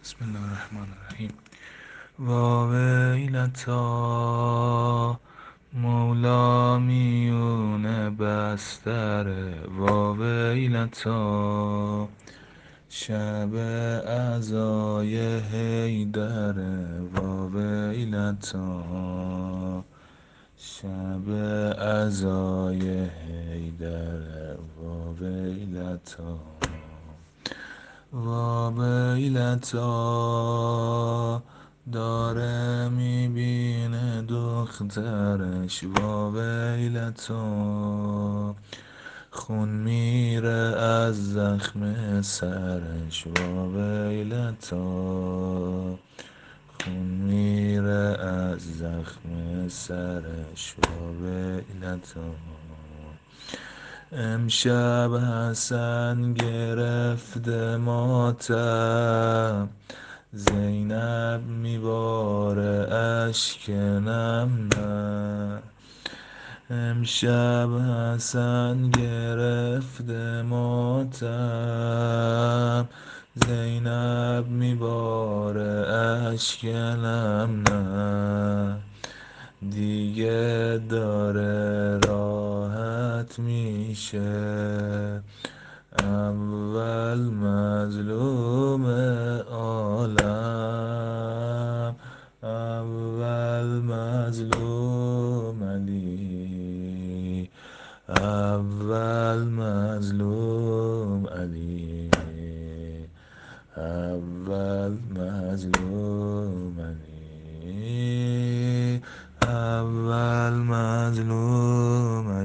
بسم الله الرحمن الرحیم. واویلتا مولا میون بستره، واویلتا شب عزای حیدره، واویلتا شب عزای حیدره، واویلتا واویلتا داره میبینه دخترش، واویلتا خون میره از زخم سرش، واویلتا خون میره از زخم سرش، واویلتا امشب حسن گرفته ماتم، زینب میباره اشک نم نه. امشب حسن گرفته ماتم، زینب میباره اشک نم نه. دیگه داره راحت میشه، اول مظلوم عالم، اول مظلوم علی، اول مظلوم علی، اول مظلوم علی، اول مظلوم